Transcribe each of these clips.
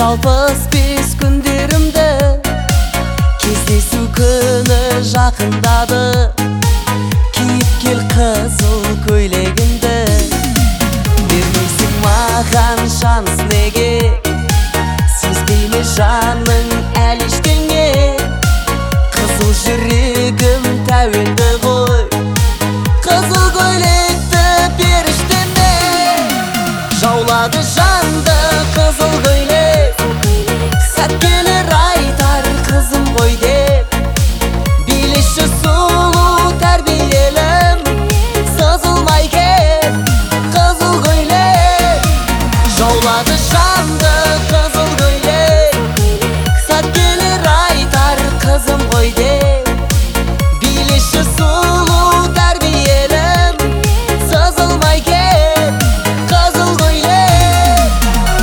жалғыз бес күндерімді кездесу күні жақындады. Киіп кел қызыл көйлегіңді, бермейсің маған шанс неге? Сезбей ме жаның әлі ештеңе? Қызыл жүрегім тәуелді ғой, қызыл көйлекті періштеме. Жаулады жанды қызыл көйлек, сәттелер айтар қызым ғой деп. Билеші сұлу тәрбиелім, сызылмай кет қызыл көйлек. Жаулады жанды қызыл көйлек, сәттелер айтар қызым ғой деп. Билеші сұлу тәрбиелім, сызылмай кет қызыл көйлек.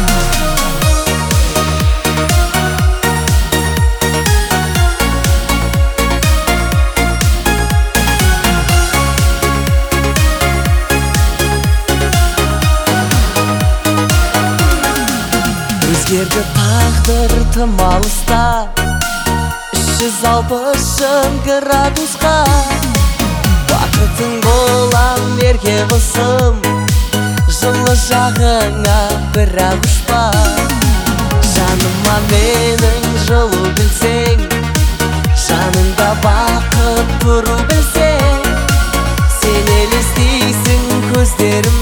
Өзгерді тағдыр тым алыста, 360 градусқа. Бақытың болам ерке қызым, жылы жағыңа бірақ ұшпа. Жаныма менің жылу білсең, жаныңда бақыт тұру білсең. Сен елестейсің көздерім